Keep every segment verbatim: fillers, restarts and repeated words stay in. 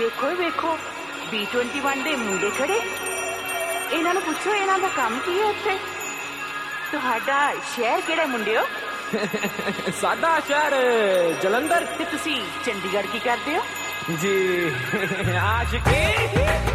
ਵੇਖੋ ਹੀ ਵੇਖੋ ਬੀ इक्कीस ਦੇ ਮੁੰਡੇ ਖੜੇ। ਇਹਨਾਂ ਨੂੰ ਪੁੱਛੋ ਇਹਨਾਂ ਦਾ ਕੰਮ ਕੀ ਹੈ ਇੱਥੇ। ਤੁਹਾਡਾ ਸ਼ਹਿਰ ਕਿਹੜਾ ਮੁੰਡਿਓ? ਸਾਡਾ ਸ਼ਹਿਰ ਜਲੰਧਰ। ਤੇ ਤੁਸੀਂ ਚੰਡੀਗੜ੍ਹ ਕੀ ਕਰਦੇ ਹੋ? ਜੀ ਆਸ਼ਕੀ।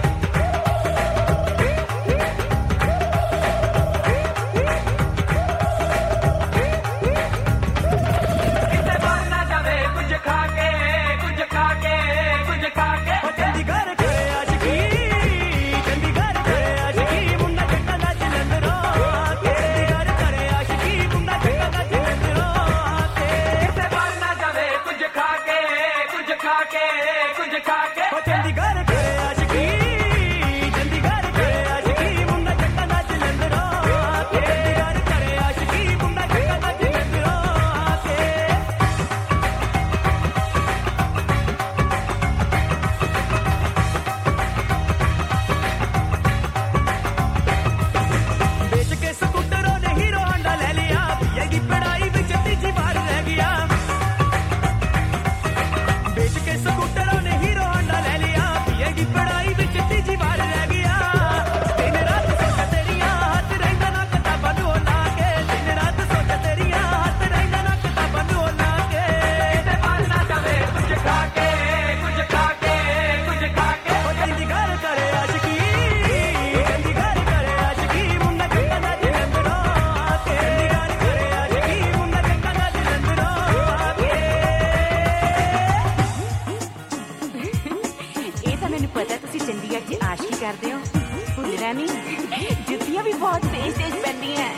जुतियां भी बहुत तेज तेज पहननी है।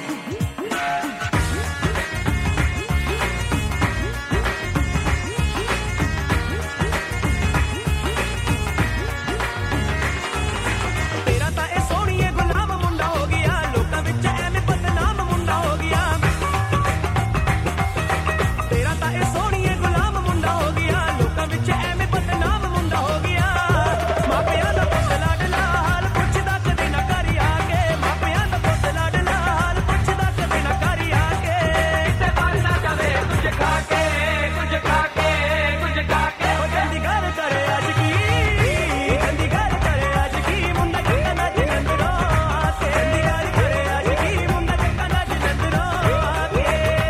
तेरा ता ए सोहणीए गुलाम मुंडा हो गया, लोकां विच एवें बदनाम मुंडा हो गया। तेरा ता ए सोहणीए गुलाम मुंडा हो गया, लोकां विच एवें बदनाम मुंडा हो गया। मापियां दा पुੱਤ लाडला हाल पुੱਛਦਾ कदे ना घर आके, मापियां दा पुੱਤ लाडला हाल पुੱਛਦਾ कदे ना घर आके। इसे बनना जावे कुछ खा के कुछ खा के कुछ खा के। ओ चंडीगढ़ करे अज की, चंडीगढ़ करे अज की, मुंडा चक्का ना जलंधरों आके। चंडीगढ़ करे अज की, मुंडा चक्का ना जलंधरों आके।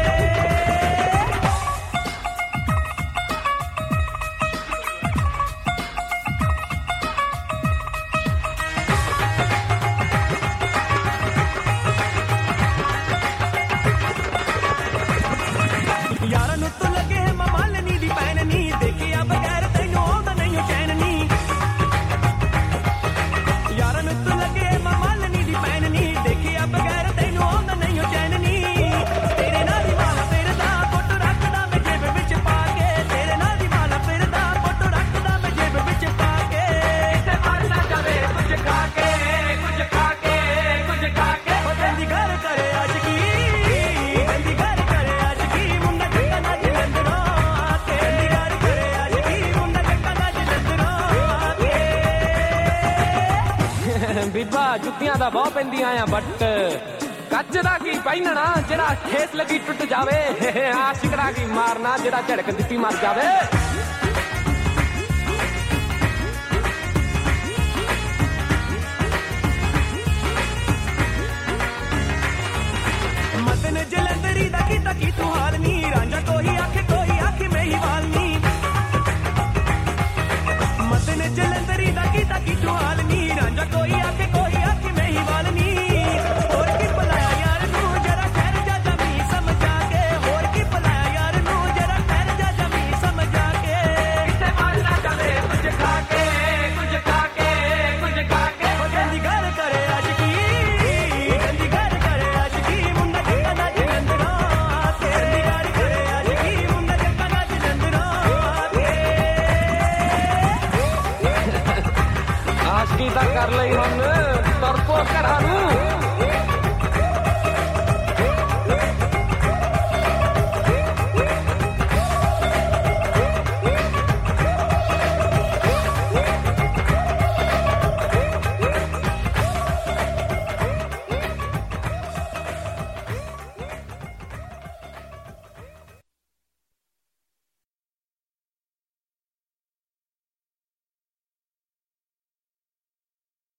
यारा नु तो लगे है ममालनी दी पैन नी, देखिया बगैर तैनू आउंदा नहीं चैन नी। यारा नु तो लगे है ममालनी दी पैन नी, देखिया बगैर तैनू आउंदा नहीं चैन नी। तेरे नाल दी माला फिरदा फोटो रखदा मैं जेब विच पा के, तेरे नाल दी माला फिरदा फोटो रखदा मैं जेब विच पा के। इसे बनना जावे कुछ खा के कुछ खा के कुछ खा के। ओ चंडीगढ़ करे अज की, चंडीगढ़ करे अज की, मुंडा चक्का ना जलंधरों आके। चंडीगढ़ करे अज की, मुंडा चक्का ना जलंधरों आके। ਬੀਬਾ ਜੁੱਤੀਆਂ ਦਾ ਬਹੁਤ ਪੈਂਦੀਆਂ ਆ, ਬਟ ਕੱਚ ਦਾ ਕੀ ਪਹਿਨਣਾ ਜਿਹੜਾ ਠੇਸ ਲੱਗੀ ਟੁੱਟ ਜਾਵੇ। ਆਸ਼ਿਕ ਦਾ ਕੀ ਮਾਰਨਾ ਜਿਹੜਾ ਝੜਕ ਦਿੱਤੀ ਮਰ ਜਾਵੇ। मदन जलंधरी दा कीता की तू हाल नी, रांझा कोई आखे कोई आखे मैं ही वाल नी। मदन जलंधरी दा कीता की तू हाल नी, रांझा कोई आखे कोई आखे मैं ही वाल नी। होर की भलाया यार नू जरा ठहर जा जमी समझा के, होर की भलाया यार नू जरा ठहर जा जमी समझा के। इसे मारना जावे कुछ खा के कुछ खा के कुछ खा के। ओ चंडीगढ़ करे अज की, चंडीगढ़ करे अज की, मुंडा चक्का ना जलंधरों आके। चंडीगढ़ करे अज की, मुंडा चक्का ना जलंधरों आके। ਆਸ਼ਕੀ ਤਾਂ ਕਰ ਲਈ ਹੁਣ ਤਰਪੋ ਘਰਾਂ ਨੂੰ।